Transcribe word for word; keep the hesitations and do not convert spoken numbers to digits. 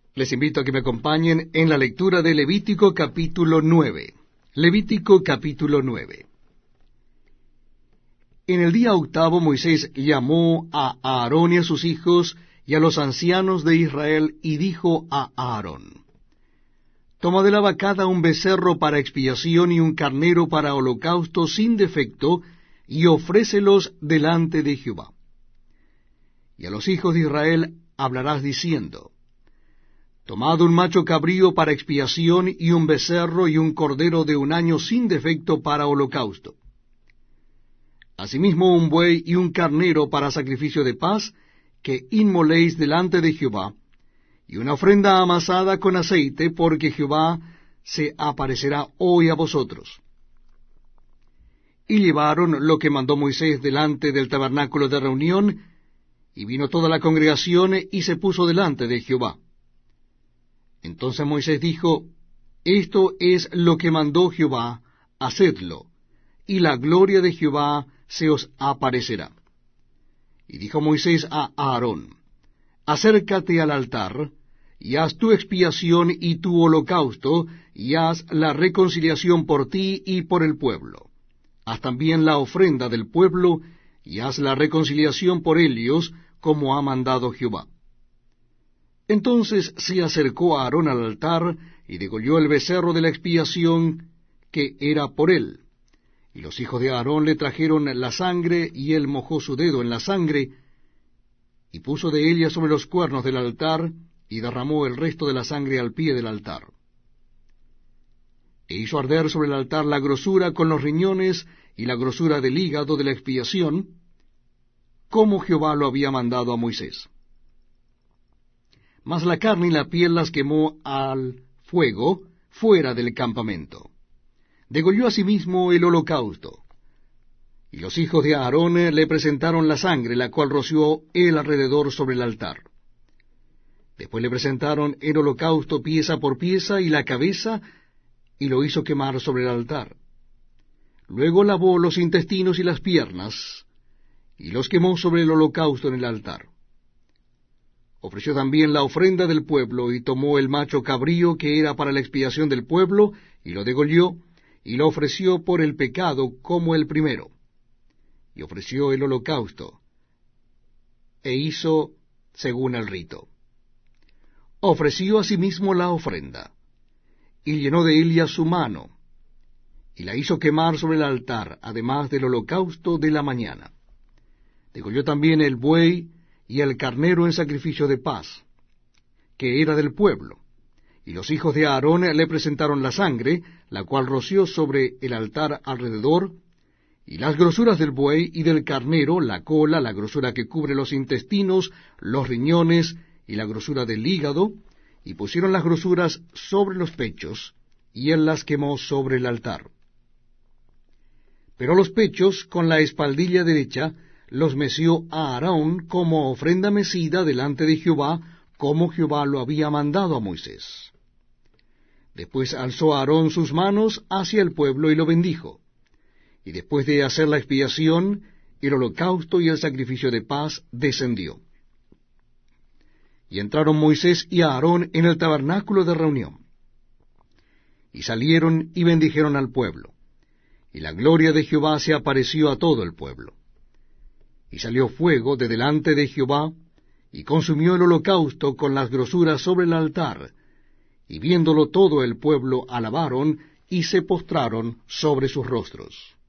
Les invito a que me acompañen en la lectura de Levítico capítulo nueve. Levítico capítulo nueve. En el día octavo Moisés llamó a Aarón y a sus hijos y a los ancianos de Israel, y dijo a Aarón: Toma de la vacada un becerro para expiación y un carnero para holocausto sin defecto, y ofrécelos delante de Jehová. Y a los hijos de Israel hablarás diciendo: Tomad un macho cabrío para expiación, y un becerro y un cordero de un año sin defecto para holocausto. Asimismo un buey y un carnero para sacrificio de paz, que inmoléis delante de Jehová, y una ofrenda amasada con aceite, porque Jehová se aparecerá hoy a vosotros. Y llevaron lo que mandó Moisés delante del tabernáculo de reunión, y vino toda la congregación, y se puso delante de Jehová. Entonces Moisés dijo: Esto es lo que mandó Jehová, hacedlo, y la gloria de Jehová se os aparecerá. Y dijo Moisés a Aarón: Acércate al altar, y haz tu expiación y tu holocausto, y haz la reconciliación por ti y por el pueblo. Haz también la ofrenda del pueblo, y haz la reconciliación por ellos, como ha mandado Jehová. Entonces se acercó Aarón al altar, y degolló el becerro de la expiación, que era por él. Y los hijos de Aarón le trajeron la sangre, y él mojó su dedo en la sangre, y puso de ella sobre los cuernos del altar, y derramó el resto de la sangre al pie del altar. E hizo arder sobre el altar la grosura con los riñones, y la grosura del hígado de la expiación, como Jehová lo había mandado a Moisés. Mas la carne y la piel las quemó al fuego fuera del campamento. Degolló asimismo el holocausto. Y los hijos de Aarón le presentaron la sangre, la cual roció él alrededor sobre el altar. Después le presentaron el holocausto pieza por pieza y la cabeza, y lo hizo quemar sobre el altar. Luego lavó los intestinos y las piernas, y los quemó sobre el holocausto en el altar. Ofreció también la ofrenda del pueblo, y tomó el macho cabrío que era para la expiación del pueblo, y lo degolló, y lo ofreció por el pecado como el primero. Y ofreció el holocausto, e hizo según el rito. Ofreció asimismo la ofrenda, y llenó de ella su mano, y la hizo quemar sobre el altar, además del holocausto de la mañana. Degolló también el buey y el carnero en sacrificio de paz, que era del pueblo. Y los hijos de Aarón le presentaron la sangre, la cual roció sobre el altar alrededor, y las grosuras del buey y del carnero, la cola, la grosura que cubre los intestinos, los riñones y la grosura del hígado, y pusieron las grosuras sobre los pechos, y él las quemó sobre el altar. Pero los pechos, con la espaldilla derecha, los meció a Aarón como ofrenda mecida delante de Jehová, como Jehová lo había mandado a Moisés. Después alzó Aarón sus manos hacia el pueblo y lo bendijo. Y después de hacer la expiación, el holocausto y el sacrificio de paz, descendió. Y entraron Moisés y Aarón en el tabernáculo de reunión. Y salieron y bendijeron al pueblo. Y la gloria de Jehová se apareció a todo el pueblo. Y salió fuego de delante de Jehová, y consumió el holocausto con las grosuras sobre el altar, y viéndolo todo el pueblo alabaron, y se postraron sobre sus rostros.